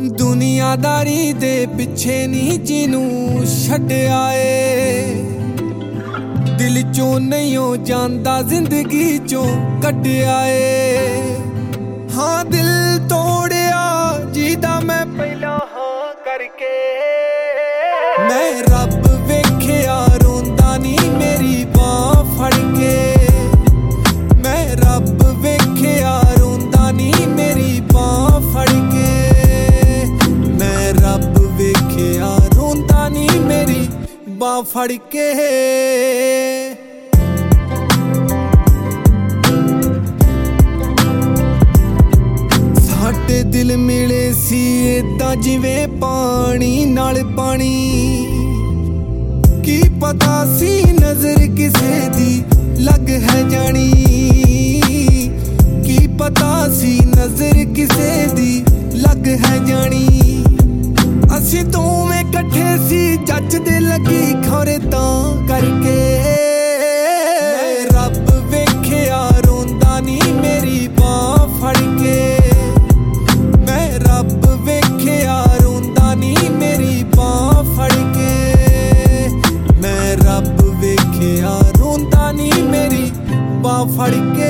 ਦੁਨੀਆਦਾਰੀ ਦੇ ਪਿੱਛੇ ਨਹੀਂ ਜਿਹਨੂੰ ਛੱਡਿਆ ਏ, ਦਿਲ ਚੋਂ ਨਹੀਂ ਉਹ ਜਾਂਦਾ ਜ਼ਿੰਦਗੀ ਚੋਂ ਕੱਢਿਆ ਏ। ਹਾਂ ਦਿਲ ਤੋੜਿਆ ਜਿਹਦਾ ਮੈਂ ਪਹਿਲਾਂ ਹਾਂ ਕਰਕੇ, ਮੈਂ ਰੱਬ ਵੇਖਿਆ ਰੋਂਦਾ ਨਹੀਂ ਮੇਰੀ ਬਾਂਹ ਫੜ ਕੇ, ਮੈਂ ਰੱਬ ਵੇਖਿਆ ਰੋਂਦਾ ਨਹੀਂ ਮੇਰੀ ਬਾਂਹ ਫੜ ਕੇ, ਮੈਂ ਰੱਬ ਵੇਖਿਆ ਰੋਂਦਾ ਨਹੀਂ ਮੇਰੀ ਬਾਂਹ ਫੜ ਕੇ। ਸਾਡੇ ਦਿਲ ਮਿਲੇ ਸੀ ਏਦਾਂ ਜਿਵੇਂ ਪਾਣੀ ਨਾਲ ਪਾਣੀ, ਕੀ ਪਤਾ ਸੀ ਨਜ਼ਰ ਕਿਸੇ ਦੀ ਲੱਗ ਹੈ ਜਾਣੀ, ਕੀ ਪਤਾ ਸੀ ਨਜ਼ਰ ਕਿਸੇ ਦੀ ਲੱਗ ਹੈ ਜਾਣੀ। ਅਸੀਂ ਦੋਵੇਂ ਇਕੱਠੇ ਸੀ ਜੱਜਦੇ ਲੱਗੀ ਖੌਰੇ ਤਾਂ ਕਰਕੇ, ਮੈਂ ਰੱਬ ਵੇਖਿਆ ਰੋਂਦਾ ਨਹੀਂ ਮੇਰੀ ਬਾਂਹ ਫੜ ਕੇ, ਮੈਂ ਰੱਬ ਵੇਖਿਆ ਰੋਂਦਾ ਨਹੀਂ ਮੇਰੀ ਬਾਂਹ ਫੜ ਕੇ, ਮੈਂ ਰੱਬ ਵੇਖਿਆ ਰੋਂਦਾ ਨਹੀਂ ਮੇਰੀ ਬਾਂਹ ਫੜ ਕੇ।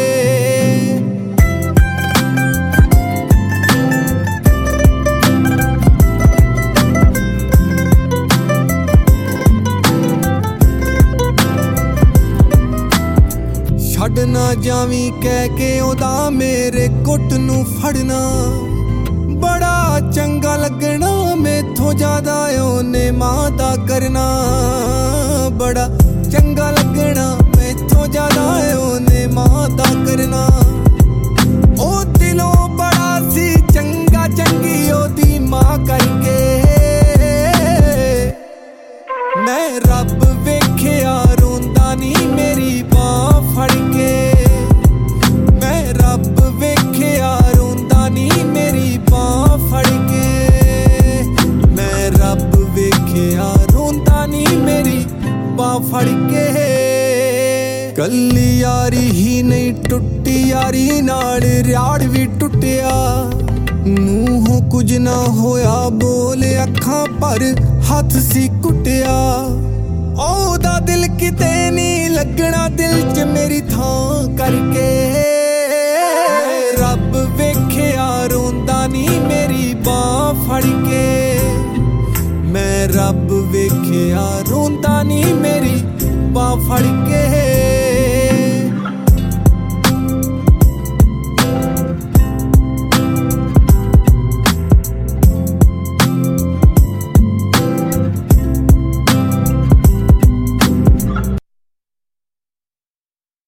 ਛੱਡ ਨਾ ਜਾਵੀਂ ਕਹਿ ਕੇ ਉਹਦਾ ਮੇਰੇ ਗੁੱਟ ਨੂੰ ਫੜਨਾ, ਬੜਾ ਚੰਗਾ ਲੱਗਣਾ ਮੈਥੋਂ ਜ਼ਿਆਦਾ ਉਹਨੇ ਮਾਂ ਦਾ ਕਰਨਾ, ਬੜਾ ਚੰਗਾ ਲੱਗਣਾ ਮੈਥੋਂ ਜ਼ਿਆਦਾ ਉਹਨੇ ਮਾਂ ਦਾ ਕਰਨਾ। ਉਹ ਦਿਲੋਂ ਬੜਾ ਸੀ ਚੰਗਾ ਚੰਗੀ ਉਹਦੀ ਮਾਂ ਕਰਕੇ, ਮੈਂ ਰੱਬ ਵੇਖਿਆ ਰੋਂਦਾ ਨਹੀਂ ਮੇਰੀ ਬਾਂਹ ਫੜ ਕੇ, ਮੈਂ ਰੱਬ ਵੇਖਿਆ ਰੋਂਦਾ ਨਹੀਂ ਮੇਰੀ ਬਾਂਹ ਫੜ ਕੇ, ਮੈਂ ਰੱਬ ਵੇਖਿਆ ਰੋਂਦਾ ਨਹੀਂ ਮੇਰੀ ਬਾਂਹ ਫੜ ਕੇ। ਕੱਲੀ ਯਾਰੀ ਹੀ ਨਹੀਂ ਟੁੱਟੀ ਯਾਰੀ ਨਾਲ ਰਿਆੜ ਵੀ ਟੁੱਟਿਆ, ਮੂੰਹੋਂ ਕੁਝ ਨਾ ਹੋਇਆ ਬੋਲ ਅੱਖਾਂ ਪਰ ਹੱਥ ਸੀ ਕੁੱਟਿਆ। ਉਹਦਾ ਦਿਲ ਕਿਤੇ ਨਹੀਂ ਲੱਗਣਾ ਦਿਲ 'ਚ ਮੇਰੀ ਥਾਂ ਕਰਕੇ, ਰੱਬ ਵੇਖਿਆ ਰੋਂਦਾ ਨਹੀਂ ਮੇਰੀ ਬਾਂਹ ਫੜ ਕੇ, ਮੈਂ ਰੱਬ ਵੇਖਿਆ ਰੋਂਦਾ ਨਹੀਂ ਮੇਰੀ ਬਾਂਹ ਫੜ ਕੇ।